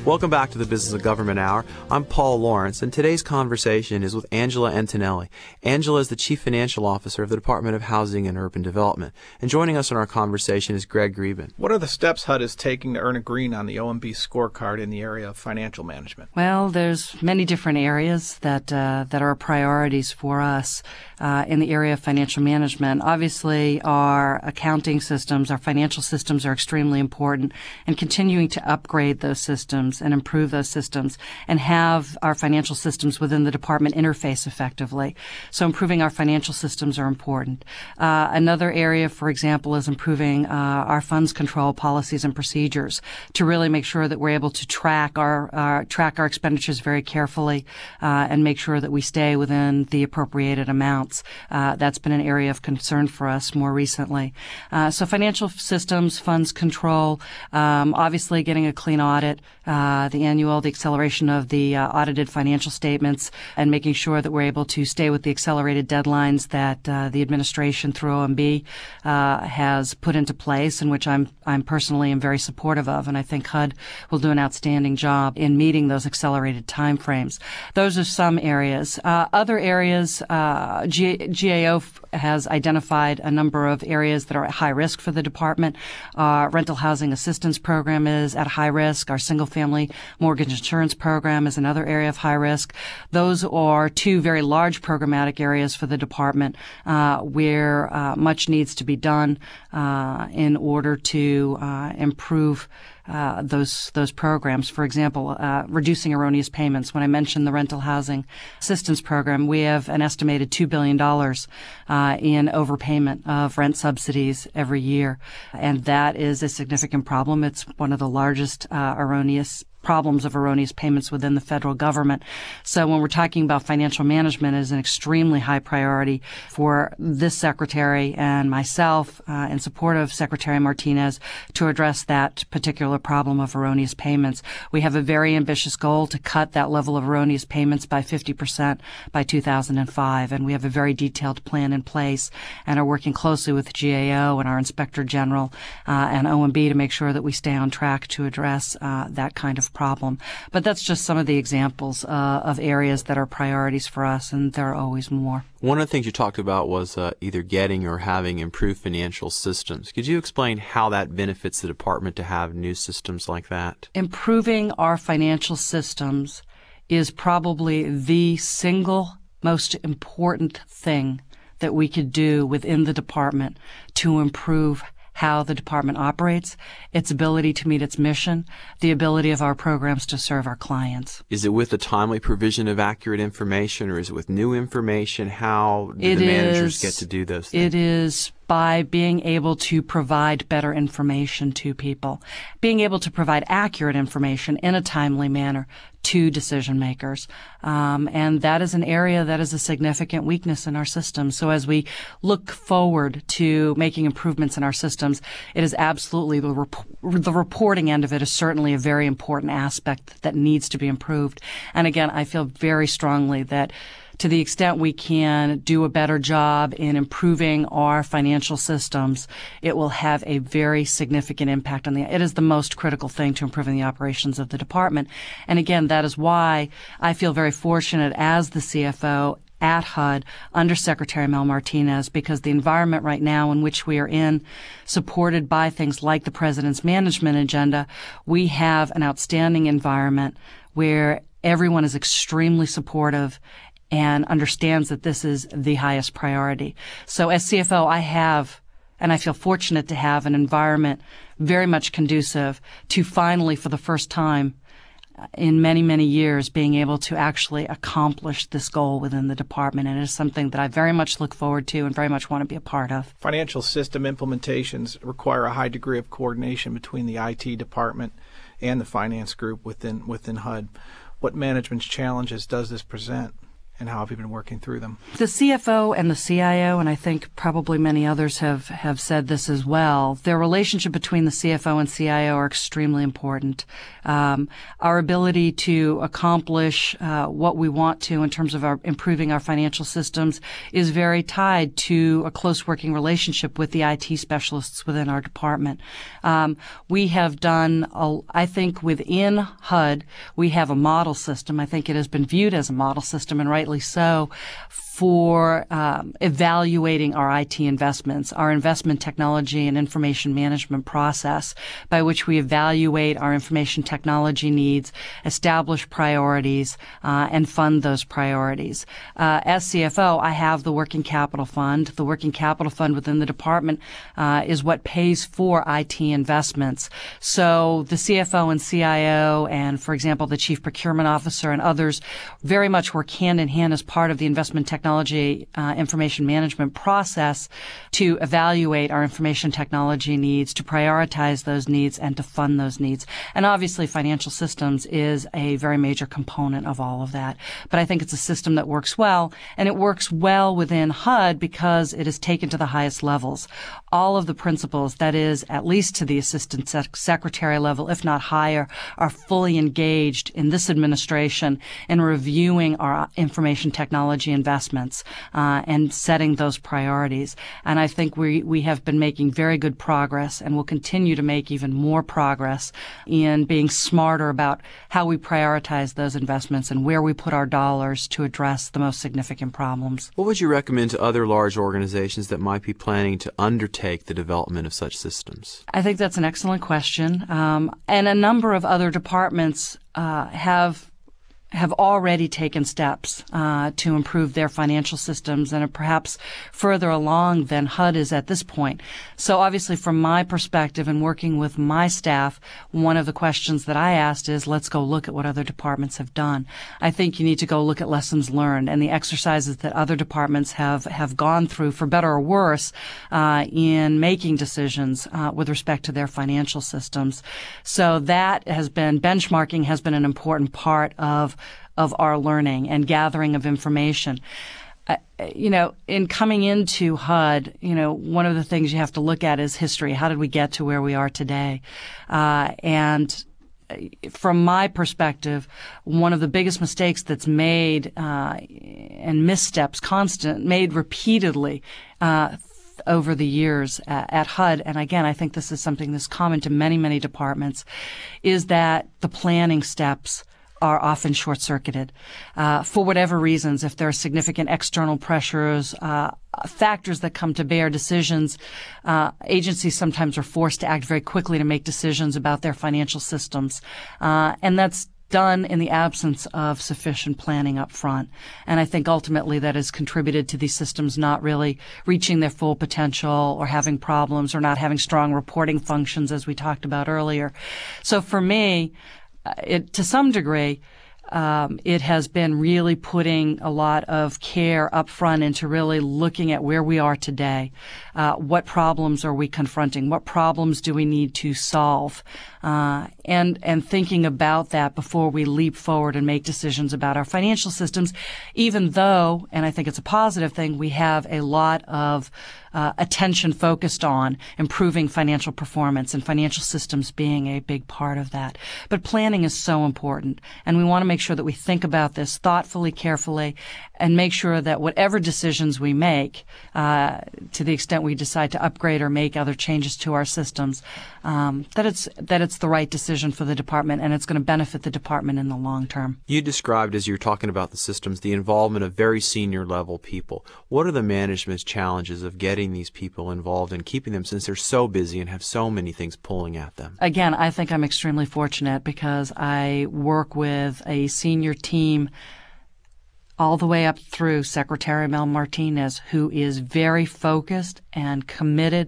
Welcome back to the Business of Government Hour. I'm Paul Lawrence, and today's conversation is with Angela Antonelli. Angela is the Chief Financial Officer of the Department of Housing and Urban Development. And joining us in our conversation is Greg Greben. What are the steps HUD is taking to earn a green on the OMB scorecard in the area of financial management? Well, there's many different areas that are priorities for us in the area of financial management. Obviously, our accounting systems, our financial systems are extremely important, and continuing to upgrade those systems and improve those systems and have our financial systems within the department interface effectively. So improving our financial systems are important. Another area, for example, is improving our funds control policies and procedures to really make sure that we're able to track our expenditures very carefully and make sure that we stay within the appropriated amounts. That's been an area of concern for us more recently. So financial systems, funds control, obviously getting a clean audit, the acceleration of the audited financial statements, and making sure that we're able to stay with the accelerated deadlines that the administration through OMB has put into place, and which I'm personally am very supportive of, and I think HUD will do an outstanding job in meeting those accelerated timeframes. Those are some areas. Other areas, GAO has identified a number of areas that are at high risk for the department. Rental housing assistance program is at high risk. Our single-family mortgage insurance program is another area of high risk. Those are two very large programmatic areas for the department where much needs to be done in order to improve those programs. For example, reducing erroneous payments. When I mentioned the rental housing assistance program, we have an estimated $2 billion in overpayment of rent subsidies every year, and that is a significant problem. It's one of the largest problems of erroneous payments within the federal government. So when we're talking about financial management, it is an extremely high priority for this secretary and myself in support of Secretary Martinez to address that particular problem of erroneous payments. We have a very ambitious goal to cut that level of erroneous payments by 50% by 2005, and we have a very detailed plan in place and are working closely with GAO and our Inspector General and OMB to make sure that we stay on track to address that kind of problem. But that's just some of the examples of areas that are priorities for us, and there are always more. One of the things you talked about was either getting or having improved financial systems. Could you explain how that benefits the department to have new systems like that? Improving our financial systems is probably the single most important thing that we could do within the department to improve how the department operates, its ability to meet its mission, the ability of our programs to serve our clients. Is it with the timely provision of accurate information, or is it with new information? How do the managers get to do those things? It is by being able to provide better information to people, being able to provide accurate information in a timely manner to decision makers. And that is an area that is a significant weakness in our system. So as we look forward to making improvements in our systems, it is absolutely the reporting end of it is certainly a very important aspect that needs to be improved. And again, I feel very strongly that to the extent we can do a better job in improving our financial systems, it will have a very significant impact on it is the most critical thing to improving the operations of the department. And again, that is why I feel very fortunate as the CFO at HUD under Secretary Mel Martinez, because the environment right now in which we are in, supported by things like the President's management agenda, we have an outstanding environment where everyone is extremely supportive and understands that this is the highest priority. So as CFO, I feel fortunate to have an environment very much conducive to finally, for the first time in many, many years, being able to actually accomplish this goal within the department. And it is something that I very much look forward to and very much want to be a part of. Financial system implementations require a high degree of coordination between the IT department and the finance group within HUD. What management challenges does this present? and how have you been working through them? The CFO and the CIO, and I think probably many others have said this as well, their relationship between the CFO and CIO are extremely important. Our ability to accomplish what we want to in terms of improving our financial systems is very tied to a close working relationship with the IT specialists within our department. We have done, I think within HUD, we have a model system. I think it has been viewed as a model system, and rightly so, for evaluating our IT investments, our investment technology and information management process by which we evaluate our information technology needs, establish priorities, and fund those priorities. As CFO, I have the working capital fund. The working capital fund within the department is what pays for IT investments. So the CFO and CIO and, for example, the chief procurement officer and others very much work hand in hand as part of the investment technology information management process to evaluate our information technology needs, to prioritize those needs, and to fund those needs. And obviously, financial systems is a very major component of all of that. But I think it's a system that works well, and it works well within HUD because it is taken to the highest levels. All of the principals, that is, at least to the assistant secretary level, if not higher, are fully engaged in this administration in reviewing our information technology investments and setting those priorities. And I think we have been making very good progress and will continue to make even more progress in being smarter about how we prioritize those investments and where we put our dollars to address the most significant problems. What would you recommend to other large organizations that might be planning to undertake the development of such systems? I think that's an excellent question. And a number of other departments have already taken steps to improve their financial systems and are perhaps further along than HUD is at this point. So obviously from my perspective and working with my staff, one of the questions that I asked is, let's go look at what other departments have done. I think you need to go look at lessons learned and the exercises that other departments have gone through, for better or worse, in making decisions with respect to their financial systems. So that has been, benchmarking has been an important part of our learning and gathering of information. In coming into HUD, one of the things you have to look at is history. How did we get to where we are today? And from my perspective, one of the biggest mistakes that's made and missteps made repeatedly over the years at HUD, and again, I think this is something that's common to many, many departments, is that the planning steps are often short-circuited for whatever reasons. If there are significant external pressures, factors that come to bear decisions, agencies sometimes are forced to act very quickly to make decisions about their financial systems. And that's done in the absence of sufficient planning up front. And I think ultimately that has contributed to these systems not really reaching their full potential or having problems or not having strong reporting functions, as we talked about earlier. So for me, to some degree, it has been really putting a lot of care up front into really looking at where we are today. What problems are we confronting? What problems do we need to solve? And thinking about that before we leap forward and make decisions about our financial systems, even though, and I think it's a positive thing, we have a lot of attention focused on improving financial performance and financial systems being a big part of that. But planning is so important, and we want to make sure that we think about this thoughtfully, carefully, and make sure that whatever decisions we make, to the extent we decide to upgrade or make other changes to our systems, that it's the right decision for the department and it's going to benefit the department in the long term. You described, as you're talking about the systems, the involvement of very senior level people. What are the management's challenges of getting these people involved and keeping them, since they're so busy and have so many things pulling at them? Again, I think I'm extremely fortunate because I work with a senior team all the way up through Secretary Mel Martinez, who is very focused and committed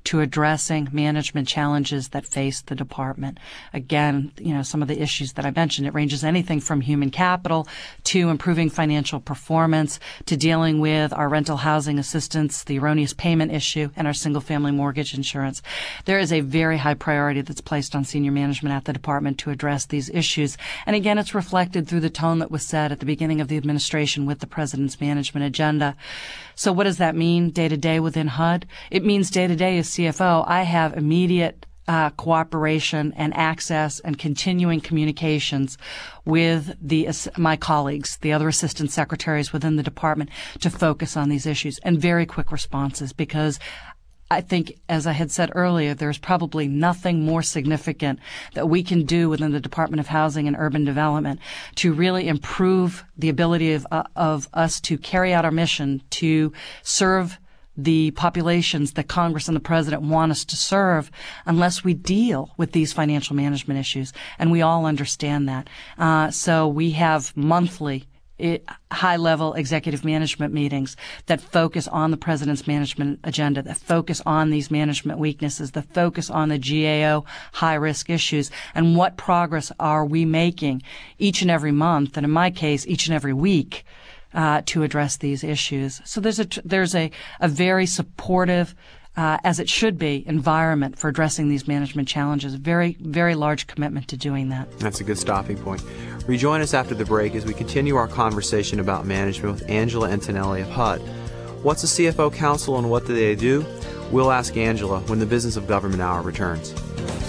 to addressing management challenges that face the department. Again, some of the issues that I mentioned, it ranges anything from human capital to improving financial performance to dealing with our rental housing assistance, the erroneous payment issue, and our single-family mortgage insurance. There is a very high priority that's placed on senior management at the department to address these issues. And again, it's reflected through the tone that was set at the beginning of the administration with the President's management agenda. So what does that mean day to day within HUD? It means day to day as CFO, I have immediate cooperation and access and continuing communications with my colleagues, the other assistant secretaries within the department, to focus on these issues, and very quick responses, because I think, as I had said earlier, there's probably nothing more significant that we can do within the Department of Housing and Urban Development to really improve the ability of us to carry out our mission to serve the populations that Congress and the President want us to serve, unless we deal with these financial management issues. And we all understand that. So we have monthly high-level executive management meetings that focus on the President's management agenda, that focus on these management weaknesses, that focus on the GAO high-risk issues, and what progress are we making each and every month, and in my case, each and every week, to address these issues. So there's a very supportive, as it should be, environment for addressing these management challenges. Very, very large commitment to doing that. That's a good stopping point. Rejoin us after the break as we continue our conversation about management with Angela Antonelli of HUD. What's a CFO Council and what do they do? We'll ask Angela when the Business of Government Hour returns.